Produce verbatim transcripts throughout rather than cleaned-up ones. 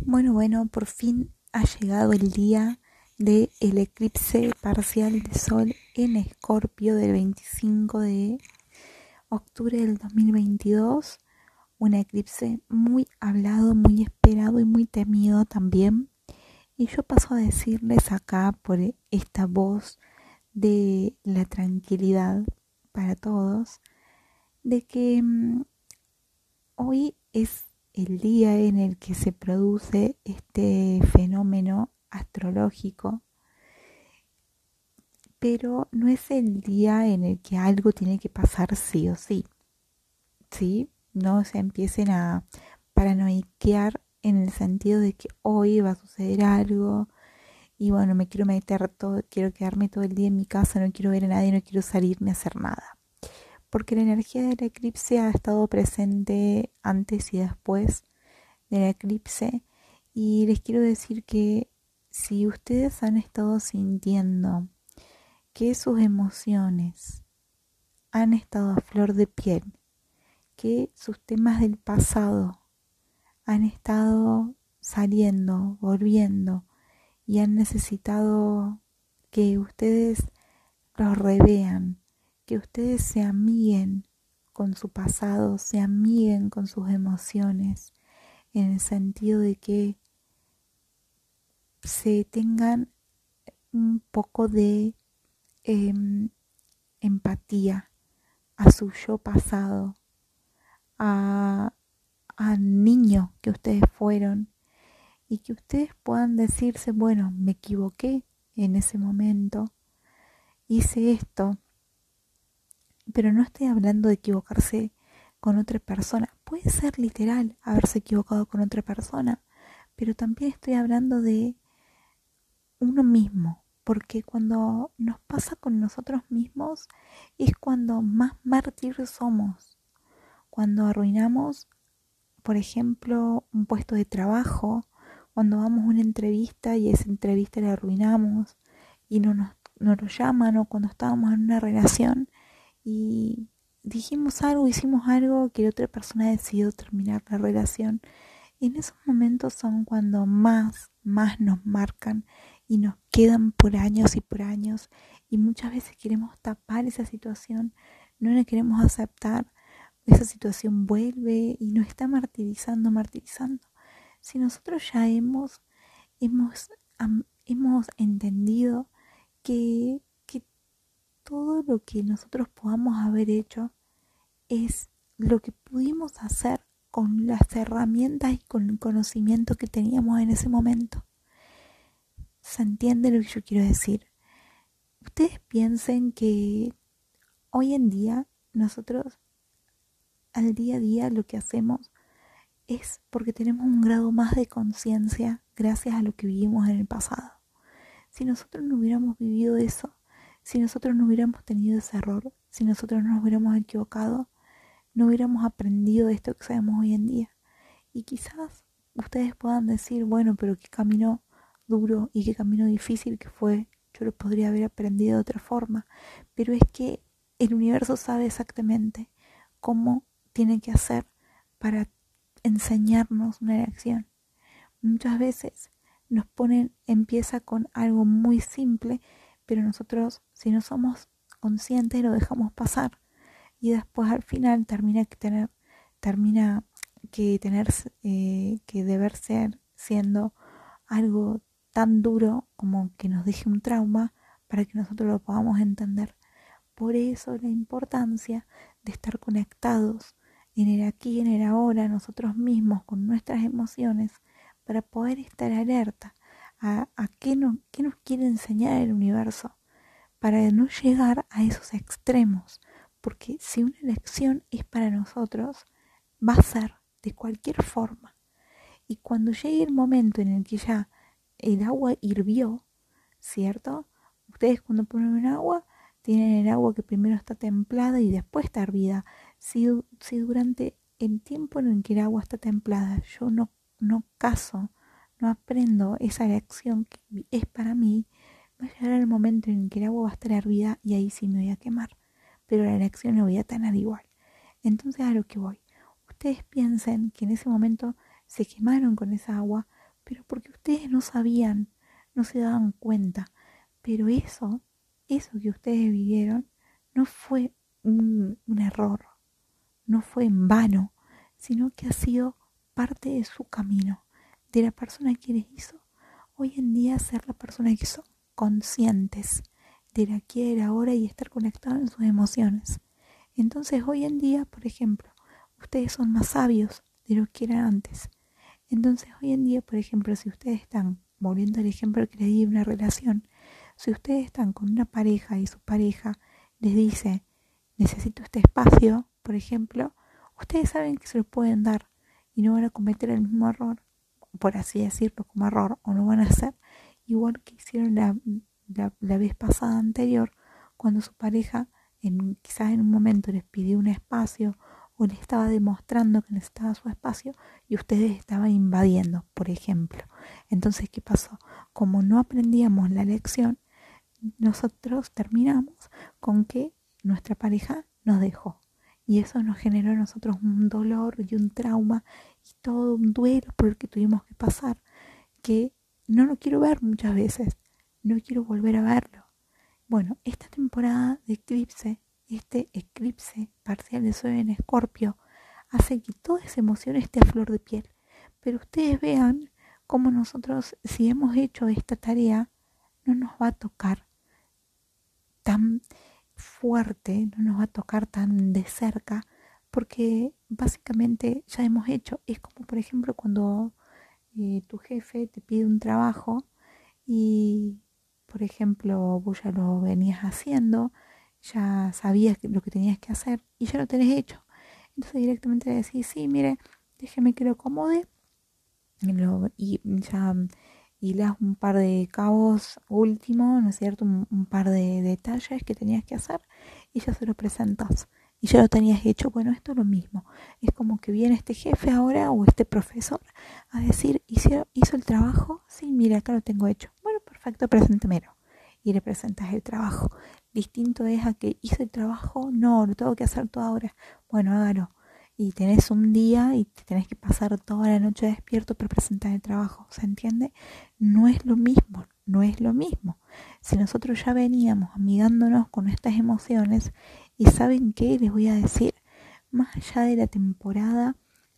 Bueno, bueno, por fin ha llegado el día del eclipse parcial de Sol en Escorpio del veinticinco de octubre del dos mil veintidós. Un eclipse muy hablado, muy esperado y muy temido también. Y yo paso a decirles acá por esta voz de la tranquilidad para todos, de que mmm, hoy es el día en el que se produce este fenómeno astrológico, pero no es el día en el que algo tiene que pasar sí o sí, ¿sí? No se empiecen a paranoiquear en el sentido de que hoy va a suceder algo y bueno, me quiero meter todo, quiero quedarme todo el día en mi casa, no quiero ver a nadie, no quiero salir ni hacer nada. Porque la energía del eclipse ha estado presente antes y después del eclipse, y les quiero decir que si ustedes han estado sintiendo que sus emociones han estado a flor de piel, que sus temas del pasado han estado saliendo, volviendo y han necesitado que ustedes los revean, que ustedes se amiguen con su pasado, se amiguen con sus emociones, en el sentido de que se tengan un poco de eh, empatía a su yo pasado, a, al niño que ustedes fueron, y que ustedes puedan decirse, bueno, me equivoqué en ese momento, hice esto, pero no estoy hablando de equivocarse con otra persona. Puede ser literal haberse equivocado con otra persona, pero también estoy hablando de uno mismo, porque cuando nos pasa con nosotros mismos es cuando más mártires somos, cuando arruinamos, por ejemplo, un puesto de trabajo, cuando vamos a una entrevista y esa entrevista la arruinamos y no nos, no nos llaman, o cuando estábamos en una relación y dijimos algo, hicimos algo que la otra persona decidió terminar la relación. En esos momentos son cuando más, más nos marcan y nos quedan por años y por años, y muchas veces queremos tapar esa situación, no la queremos aceptar, esa situación vuelve y nos está martirizando, martirizando. Si nosotros ya hemos, hemos, am, hemos entendido que, que todo lo que nosotros podamos haber hecho es lo que pudimos hacer con las herramientas y con el conocimiento que teníamos en ese momento. ¿Se entiende lo que yo quiero decir? Ustedes piensen que hoy en día nosotros al día a día lo que hacemos es porque tenemos un grado más de conciencia gracias a lo que vivimos en el pasado. Si nosotros no hubiéramos vivido eso, si nosotros no hubiéramos tenido ese error, si nosotros no nos hubiéramos equivocado, no hubiéramos aprendido esto que sabemos hoy en día. Y quizás ustedes puedan decir, bueno, pero qué camino duro y qué camino difícil que fue, yo lo podría haber aprendido de otra forma. Pero es que el universo sabe exactamente cómo tiene que hacer para enseñarnos una lección. Muchas veces nos ponen, empieza con algo muy simple, pero nosotros, si no somos conscientes, lo dejamos pasar. Y después al final termina que tener, termina que tener eh, que deber ser siendo algo tan duro como que nos deje un trauma para que nosotros lo podamos entender. Por eso la importancia de estar conectados en el aquí y en el ahora, nosotros mismos, con nuestras emociones, para poder estar alerta a, a qué, no, qué nos quiere enseñar el universo, para no llegar a esos extremos. Porque si una lección es para nosotros, va a ser de cualquier forma. Y cuando llegue el momento en el que ya el agua hirvió, ¿cierto? Ustedes cuando ponen un agua, tienen el agua que primero está templada y después está hervida. Si, si durante el tiempo en el que el agua está templada yo no, no caso, no aprendo esa lección que es para mí, va a llegar el momento en el que el agua va a estar hervida y ahí sí me voy a quemar. Pero la lección la voy a tener igual. Entonces a lo que voy. Ustedes piensen que en ese momento se quemaron con esa agua pero porque ustedes no sabían, no se daban cuenta. Pero eso, eso que ustedes vivieron, no fue un, un error, no fue en vano, sino que ha sido parte de su camino, de la persona que les hizo hoy en día ser la persona que son, conscientes del aquí y del ahora y estar conectados en sus emociones. Entonces hoy en día, por ejemplo, ustedes son más sabios de lo que eran antes. Entonces hoy en día, por ejemplo, si ustedes están, volviendo al ejemplo que les di de una relación, si ustedes están con una pareja y su pareja les dice, necesito este espacio, por ejemplo, ustedes saben que se lo pueden dar y no van a cometer el mismo error, por así decirlo, como error, o no van a hacer igual que hicieron la, la, la vez pasada anterior, cuando su pareja en, quizás en un momento les pidió un espacio o le estaba demostrando que necesitaba su espacio y ustedes estaban invadiendo, por ejemplo. Entonces, ¿qué pasó? Como no aprendíamos la lección, nosotros terminamos con que nuestra pareja nos dejó. Y eso nos generó a nosotros un dolor y un trauma y todo un duelo por el que tuvimos que pasar, que no lo quiero ver muchas veces, no quiero volver a verlo. Bueno, esta temporada de eclipse, este eclipse parcial de Sol en Escorpio, hace que toda esa emoción esté a flor de piel. Pero ustedes vean cómo nosotros, si hemos hecho esta tarea, no nos va a tocar tan fuerte, no nos va a tocar tan de cerca, porque básicamente ya hemos hecho. Es como, por ejemplo, cuando eh, tu jefe te pide un trabajo y, por ejemplo, vos ya lo venías haciendo, ya sabías lo que tenías que hacer y ya lo tenés hecho. Entonces directamente le decís, sí, mire, déjeme que lo acomode y, lo, y ya hilas un par de cabos último, ¿no es cierto? Un, un par de detalles que tenías que hacer y ya se lo presentas. Y ya lo tenías hecho. Bueno, esto es lo mismo. Es como que viene este jefe ahora o este profesor a decir, ¿hizo, hizo el trabajo? Sí, mira, acá lo tengo hecho. Bueno, perfecto, preséntemelo. Y le presentas el trabajo. Distinto es a que hizo el trabajo, no, lo tengo que hacer todo ahora. Bueno, hágalo. Y tenés un día y te tenés que pasar toda la noche despierto para presentar el trabajo. ¿Se entiende? No es lo mismo, no es lo mismo. Si nosotros ya veníamos amigándonos con estas emociones, y ¿saben qué? Les voy a decir, más allá de la temporada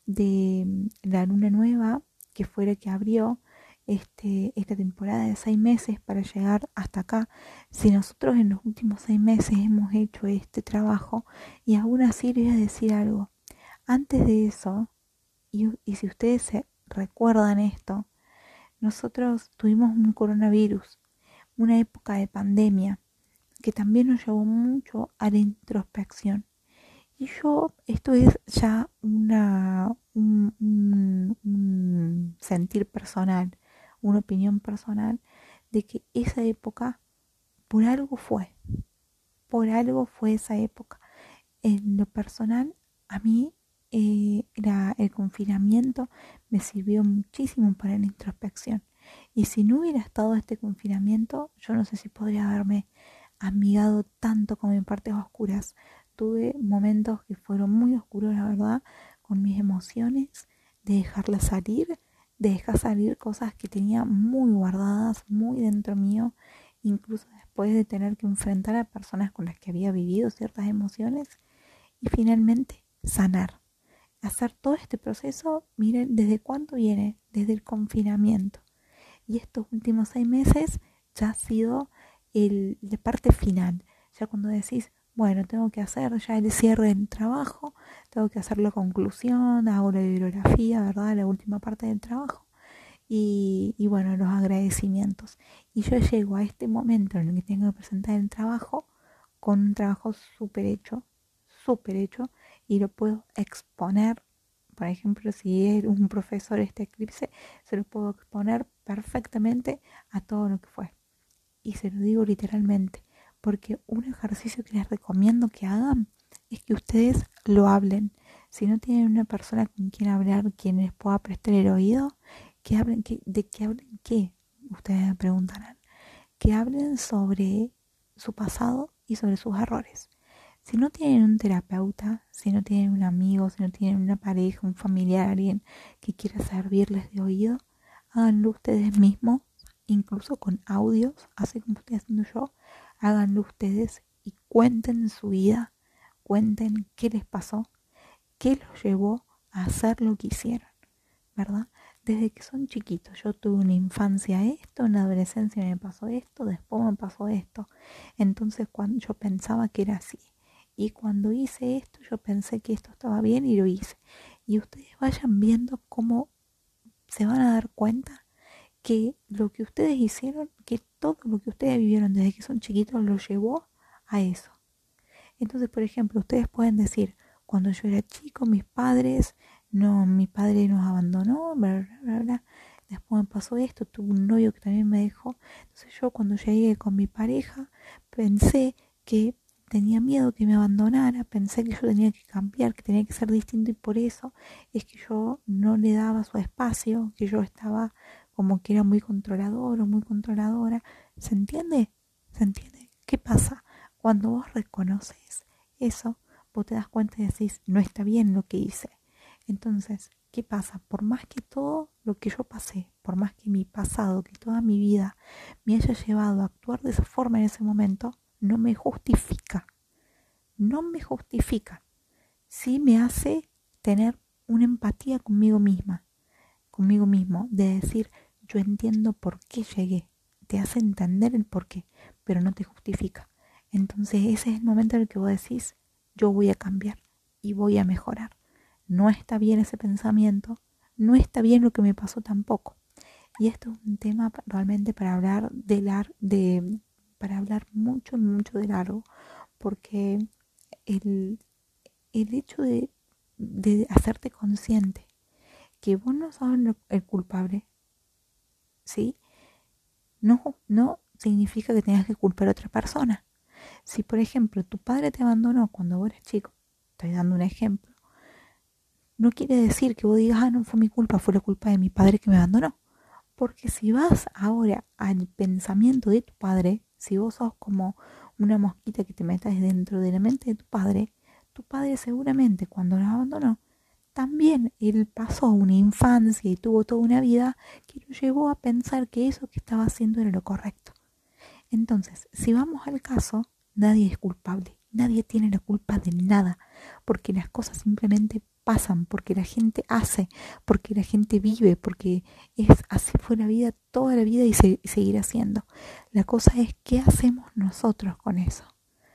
de la luna nueva, que fue la que abrió este, esta temporada de seis meses para llegar hasta acá, si nosotros en los últimos seis meses hemos hecho este trabajo, y aún así les voy a decir algo, antes de eso, y, y si ustedes se recuerdan esto, nosotros tuvimos un coronavirus, una época de pandemia, que también nos llevó mucho a la introspección. Y yo, esto es ya una, un, un, un sentir personal, una opinión personal, de que esa época por algo fue, por algo fue esa época. En lo personal, a mí eh, la, el confinamiento me sirvió muchísimo para la introspección. Y si no hubiera estado este confinamiento, yo no sé si podría haberme amigado tanto con mis partes oscuras. Tuve momentos que fueron muy oscuros, la verdad, con mis emociones, de dejarlas salir, de dejar salir cosas que tenía muy guardadas, muy dentro mío, incluso después de tener que enfrentar a personas con las que había vivido ciertas emociones y finalmente sanar. Hacer todo este proceso, miren, ¿desde cuándo viene? Desde el confinamiento. Y estos últimos seis meses ya ha sido el, la parte final. Ya cuando decís, bueno, tengo que hacer ya el cierre del trabajo, tengo que hacer la conclusión, hago la bibliografía, ¿verdad? La última parte del trabajo. Y, y bueno, los agradecimientos. Y yo llego a este momento en el que tengo que presentar el trabajo con un trabajo súper hecho, súper hecho, y lo puedo exponer. Por ejemplo, si es un profesor este eclipse, se lo puedo exponer perfectamente a todo lo que fue. Y se lo digo literalmente, porque un ejercicio que les recomiendo que hagan es que ustedes lo hablen. Si no tienen una persona con quien hablar, quien les pueda prestar el oído, que hablen, que, ¿de qué hablen qué? Ustedes me preguntarán. Que hablen sobre su pasado y sobre sus errores. Si no tienen un terapeuta, si no tienen un amigo, si no tienen una pareja, un familiar, alguien que quiera servirles de oído, háganlo ustedes mismos, incluso con audios, así como estoy haciendo yo, háganlo ustedes y cuenten su vida, cuenten qué les pasó, qué los llevó a hacer lo que hicieron, ¿verdad? Desde que son chiquitos, yo tuve una infancia esto, en la adolescencia me pasó esto, después me pasó esto. Entonces cuando yo pensaba que era así, y cuando hice esto yo pensé que esto estaba bien y lo hice. Y ustedes vayan viendo cómo se van a dar cuenta que lo que ustedes hicieron, que todo lo que ustedes vivieron desde que son chiquitos los llevó a eso. Entonces, por ejemplo, ustedes pueden decir, cuando yo era chico, mis padres, no, mi padre nos abandonó, bla, bla, bla, bla. Después me pasó esto, tuve un novio que también me dejó. Entonces yo cuando llegué con mi pareja, pensé que tenía miedo que me abandonara, pensé que yo tenía que cambiar, que tenía que ser distinto y por eso es que yo no le daba su espacio, que yo estaba como que era muy controlador o muy controladora. ¿Se entiende? ¿Se entiende? ¿Qué pasa? Cuando vos reconoces eso, vos te das cuenta y decís, no está bien lo que hice. Entonces, ¿qué pasa? Por más que todo lo que yo pasé, por más que mi pasado, que toda mi vida me haya llevado a actuar de esa forma en ese momento, no me justifica. No me justifica. Sí me hace tener una empatía conmigo misma, conmigo mismo, de decir, yo entiendo por qué llegué. Te hace entender el por qué, pero no te justifica. Entonces ese es el momento en el que vos decís, yo voy a cambiar y voy a mejorar. No está bien ese pensamiento, no está bien lo que me pasó tampoco. Y esto es un tema realmente para hablar de lar de para hablar mucho, mucho de largo, porque el, el hecho de, de hacerte consciente que vos no sos el culpable, ¿sí? No, no significa que tengas que culpar a otra persona. Si, por ejemplo, tu padre te abandonó cuando vos eras chico, estoy dando un ejemplo, no quiere decir que vos digas, ah, no fue mi culpa, fue la culpa de mi padre que me abandonó. Porque si vas ahora al pensamiento de tu padre, si vos sos como una mosquita que te metas dentro de la mente de tu padre, tu padre seguramente cuando nos abandonó, también él pasó una infancia y tuvo toda una vida que lo llevó a pensar que eso que estaba haciendo era lo correcto. Entonces, si vamos al caso, nadie es culpable, nadie tiene la culpa de nada, porque las cosas simplemente pasan, porque la gente hace, porque la gente vive, porque es así fue la vida toda la vida y, se, y seguirá siendo. La cosa es qué hacemos nosotros con eso.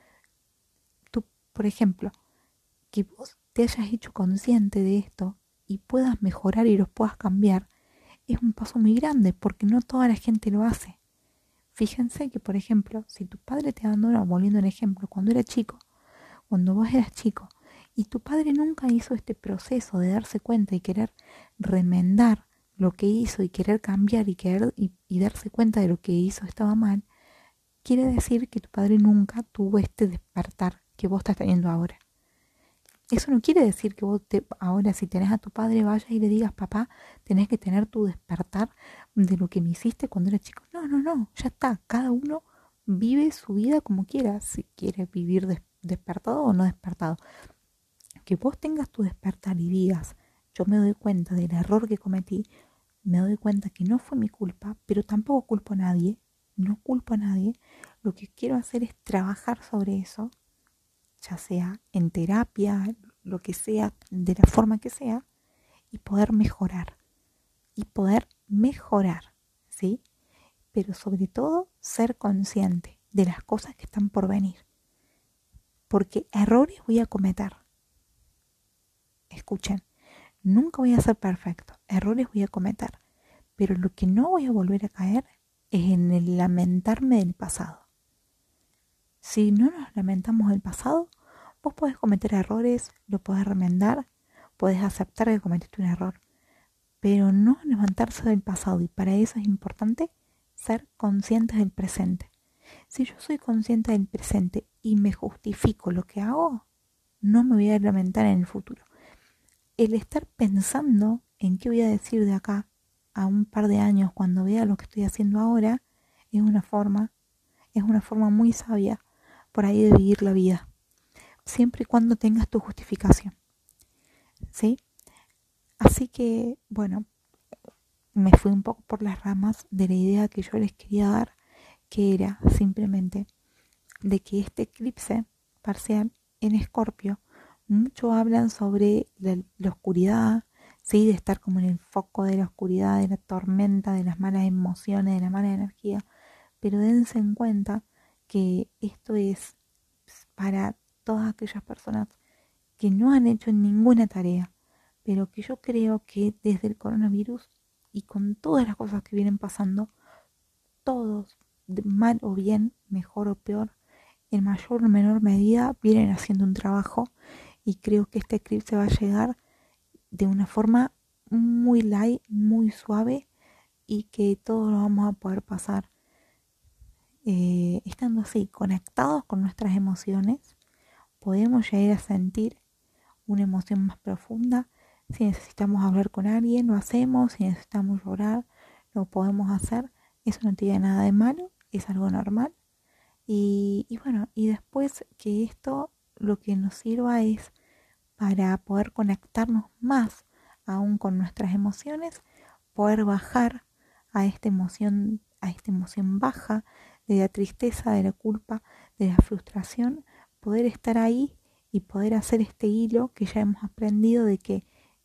Tú, por ejemplo, que vos te hayas hecho consciente de esto y puedas mejorar y los puedas cambiar, es un paso muy grande, porque no toda la gente lo hace. Fíjense que, por ejemplo, si tu padre te abandonó, volviendo un ejemplo, cuando era chico, cuando vos eras chico, y tu padre nunca hizo este proceso de darse cuenta y querer remendar lo que hizo y querer cambiar y, querer, y, y darse cuenta de lo que hizo estaba mal, quiere decir que tu padre nunca tuvo este despertar que vos estás teniendo ahora. Eso no quiere decir que vos te, ahora si tenés a tu padre vayas y le digas, papá, tenés que tener tu despertar de lo que me hiciste cuando era chico. No, no, no, ya está. Cada uno vive su vida como quiera, si quiere vivir des, despertado o no despertado. Que vos tengas tu despertar y digas, yo me doy cuenta del error que cometí, me doy cuenta que no fue mi culpa, pero tampoco culpo a nadie, no culpo a nadie. Lo que quiero hacer es trabajar sobre eso, ya sea en terapia, lo que sea, de la forma que sea, y poder mejorar, y poder mejorar, ¿sí? Pero sobre todo ser consciente de las cosas que están por venir, porque errores voy a cometer. Escuchen, nunca voy a ser perfecto, errores voy a cometer, pero lo que no voy a volver a caer es en el lamentarme del pasado. Si no nos lamentamos del pasado, vos podés cometer errores, lo podés remendar, podés aceptar que cometiste un error, pero no levantarse del pasado, y para eso es importante ser conscientes del presente. Si yo soy consciente del presente y me justifico lo que hago, no me voy a lamentar en el futuro. El estar pensando en qué voy a decir de acá a un par de años cuando vea lo que estoy haciendo ahora es una forma, es una forma muy sabia por ahí de vivir la vida, siempre y cuando tengas tu justificación, ¿sí? Así que, bueno, me fui un poco por las ramas de la idea que yo les quería dar, que era simplemente de que este eclipse parcial en Escorpio, mucho hablan sobre la, la oscuridad, ¿sí? De estar como en el foco de la oscuridad, de la tormenta, de las malas emociones, de la mala energía, pero dense en cuenta que esto es para todas aquellas personas que no han hecho ninguna tarea, pero que yo creo que desde el coronavirus y con todas las cosas que vienen pasando, todos, mal o bien, mejor o peor, en mayor o menor medida, vienen haciendo un trabajo, y creo que este eclipse va a llegar de una forma muy light, muy suave, y que todos lo vamos a poder pasar eh, estando así, conectados con nuestras emociones. Podemos llegar a sentir una emoción más profunda. Si necesitamos hablar con alguien, lo hacemos. Si necesitamos llorar, lo podemos hacer. Eso no tiene nada de malo, es algo normal. Y, y bueno, y después que esto lo que nos sirva es para poder conectarnos más aún con nuestras emociones, poder bajar a esta emoción, a esta emoción baja de la tristeza, de la culpa, de la frustración, poder estar ahí y poder hacer este hilo que ya hemos aprendido de que,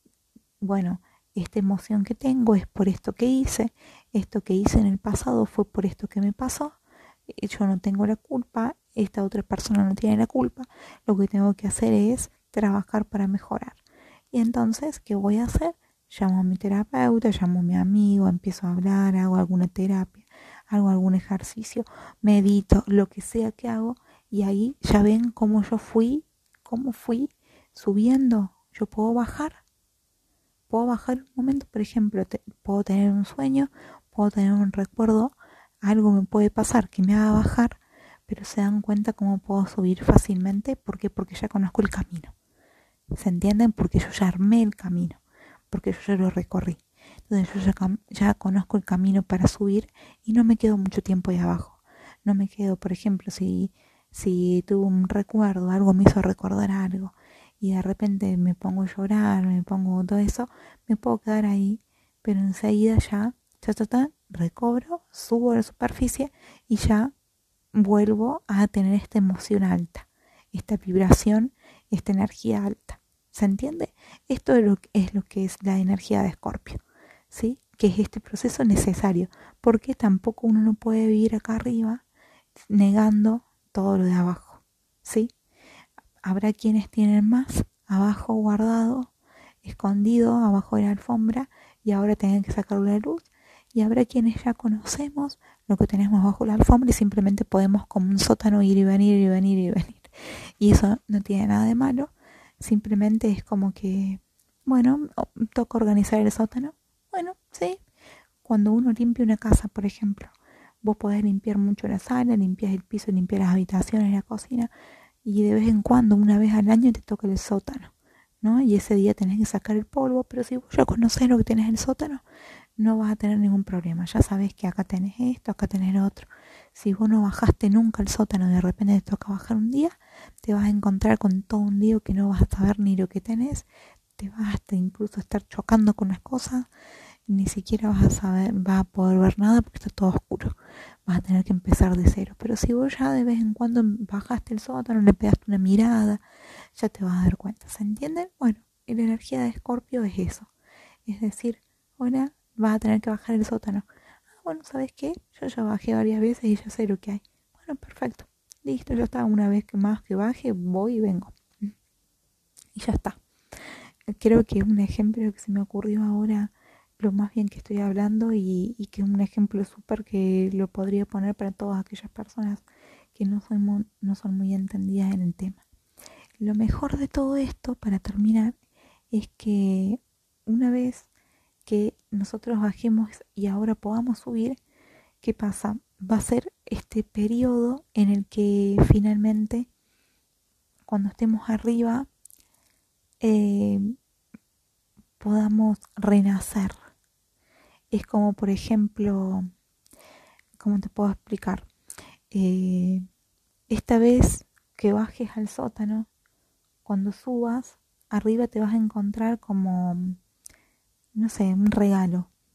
bueno, esta emoción que tengo es por esto que hice, esto que hice en el pasado fue por esto que me pasó, yo no tengo la culpa, esta otra persona no tiene la culpa, lo que tengo que hacer es trabajar para mejorar. Y entonces, ¿qué voy a hacer? Llamo a mi terapeuta, llamo a mi amigo, empiezo a hablar, hago alguna terapia, hago algún ejercicio, medito, lo que sea que hago, y ahí ya ven cómo yo fui, cómo fui subiendo. Yo puedo bajar, puedo bajar un momento, por ejemplo, te, puedo tener un sueño, puedo tener un recuerdo, algo me puede pasar que me haga bajar, pero se dan cuenta cómo puedo subir fácilmente. ¿Por qué? Porque ya conozco el camino. ¿Se entienden? Porque yo ya armé el camino, porque yo ya lo recorrí. Entonces yo ya, ya conozco el camino para subir y no me quedo mucho tiempo ahí abajo. No me quedo, por ejemplo, si, si tuve un recuerdo, algo me hizo recordar algo y de repente me pongo a llorar, me pongo todo eso, me puedo quedar ahí, pero enseguida ya, ya, ya, ya recobro, subo a la superficie y ya vuelvo a tener esta emoción alta, esta vibración, esta energía alta. ¿Se entiende? Esto es lo, es lo que es la energía de Escorpio, ¿sí? Que es este proceso necesario, porque tampoco uno no puede vivir acá arriba negando todo lo de abajo, ¿sí? Habrá quienes tienen más abajo guardado, escondido abajo de la alfombra, y ahora tienen que sacarlo a la luz. Y habrá quienes ya conocemos lo que tenemos bajo la alfombra y simplemente podemos como un sótano ir y venir y venir y venir. Y eso no tiene nada de malo. Simplemente es como que, bueno, toca organizar el sótano. Bueno, sí. Cuando uno limpia una casa, por ejemplo, vos podés limpiar mucho la sala, limpiar el piso, limpiar las habitaciones, la cocina, y de vez en cuando, una vez al año, te toca el sótano, ¿no? Y ese día tenés que sacar el polvo, pero si vos ya conocés lo que tenés en el sótano, no vas a tener ningún problema. Ya sabés que acá tenés esto, acá tenés lo otro. Si vos no bajaste nunca el sótano y de repente te toca bajar un día, te vas a encontrar con todo un lío que no vas a saber ni lo que tenés. Te vas hasta incluso a estar chocando con las cosas. Ni siquiera vas a saber, vas a poder ver nada porque está todo oscuro. Vas a tener que empezar de cero. Pero si vos ya de vez en cuando bajaste el sótano, le pegaste una mirada, ya te vas a dar cuenta. ¿Se entienden? Bueno, y la energía de Escorpio es eso. Es decir, ahora vas a tener que bajar el sótano. Ah, bueno, ¿sabes qué? Yo ya bajé varias veces y ya sé lo que hay. Bueno, perfecto. Listo, ya está. Una vez que más que baje, voy y vengo. Y ya está. Creo que es un ejemplo que se me ocurrió ahora, lo más bien que estoy hablando, y, y que es un ejemplo súper que lo podría poner para todas aquellas personas que no son, muy, no son muy entendidas en el tema. Lo mejor de todo esto, para terminar, es que una vez que nosotros bajemos y ahora podamos subir, ¿qué pasa? Va a ser este periodo en el que finalmente, cuando estemos arriba, eh, podamos renacer. Es como, por ejemplo, ¿cómo te puedo explicar? Eh, esta vez que bajes al sótano, cuando subas, arriba te vas a encontrar como, no sé, un regalo,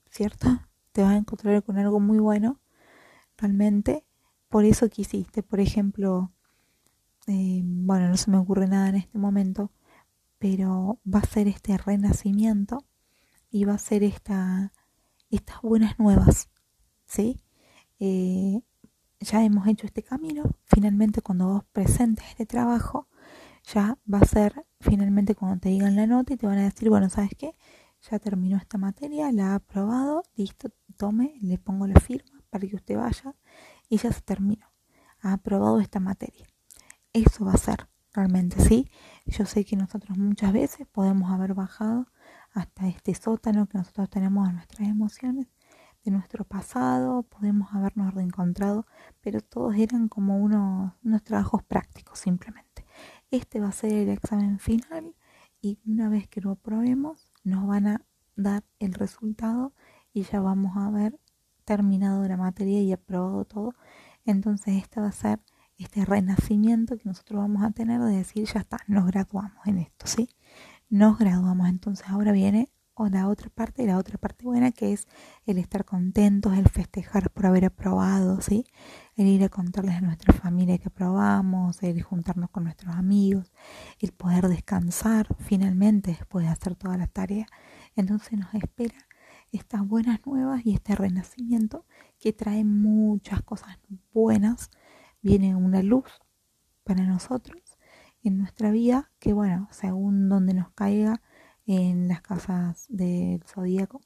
¿cierto? Te vas a encontrar con algo muy bueno, realmente. Por eso que hiciste, por ejemplo, eh, bueno, no se me ocurre nada en este momento, pero va a ser este renacimiento y va a ser esta, estas buenas nuevas, ¿sí? Eh, ya hemos hecho este camino, finalmente cuando vos presentes este trabajo, ya va a ser finalmente cuando te digan la nota y te van a decir, bueno, ¿sabes qué? Ya terminó esta materia, la ha aprobado, listo, tome, le pongo la firma para que usted vaya y ya se terminó. Ha aprobado esta materia. Eso va a ser realmente, ¿sí? Yo sé que nosotros muchas veces podemos haber bajado hasta este sótano que nosotros tenemos en nuestras emociones, de nuestro pasado, podemos habernos reencontrado, pero todos eran como unos, unos trabajos prácticos simplemente. Este va a ser el examen final y una vez que lo aprobemos nos van a dar el resultado y ya vamos a haber terminado la materia y aprobado todo. Entonces este va a ser este renacimiento que nosotros vamos a tener de decir, ya está, nos graduamos en esto, ¿sí? Nos graduamos, entonces ahora viene o la otra parte, la otra parte buena, que es el estar contentos, el festejar por haber aprobado, ¿sí? El ir a contarles a nuestra familia que aprobamos, el juntarnos con nuestros amigos, el poder descansar finalmente después de hacer todas las tareas. Entonces nos espera estas buenas nuevas y este renacimiento que trae muchas cosas buenas. Viene una luz para nosotros en nuestra vida que, bueno, según donde nos caiga en las casas del zodíaco,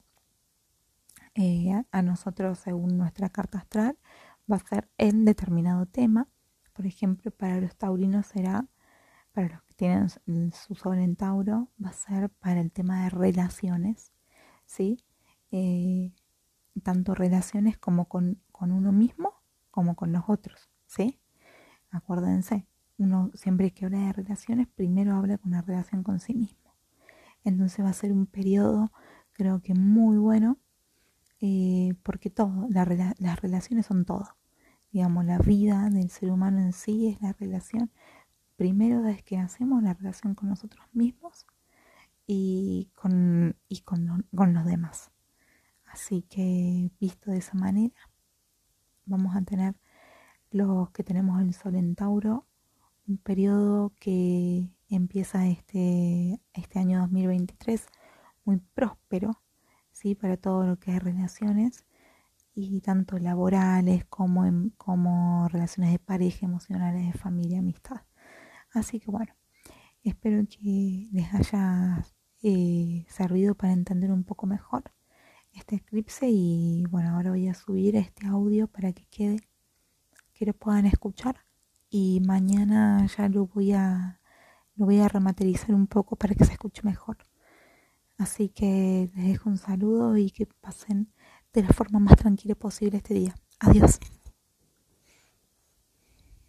eh, a, a nosotros según nuestra carta astral va a ser en determinado tema. Por ejemplo, para los taurinos será, para los que tienen su sol en Tauro, va a ser para el tema de relaciones, ¿sí? Eh, tanto relaciones como con, con uno mismo como con los otros, ¿sí? Acuérdense, uno siempre que habla de relaciones, primero habla con una relación con sí mismo. Entonces va a ser un periodo, creo que muy bueno, eh, porque todo, la, las relaciones son todo. Digamos, la vida del ser humano en sí es la relación. Primero, desde que nacemos, la relación con nosotros mismos y con, y con, con los demás. Así que, visto de esa manera, vamos a tener los que tenemos el sol en Tauro, un periodo que empieza este, este año dos mil veintitrés muy próspero, ¿sí? Para todo lo que es relaciones, y tanto laborales como, en, como relaciones de pareja, emocionales, de familia, amistad. Así que bueno, espero que les haya eh, servido para entender un poco mejor este eclipse y bueno, ahora voy a subir este audio para que quede, que lo puedan escuchar y mañana ya lo voy a lo voy a rematerizar un poco para que se escuche mejor. Así que les dejo un saludo y que pasen de la forma más tranquila posible este día. Adiós.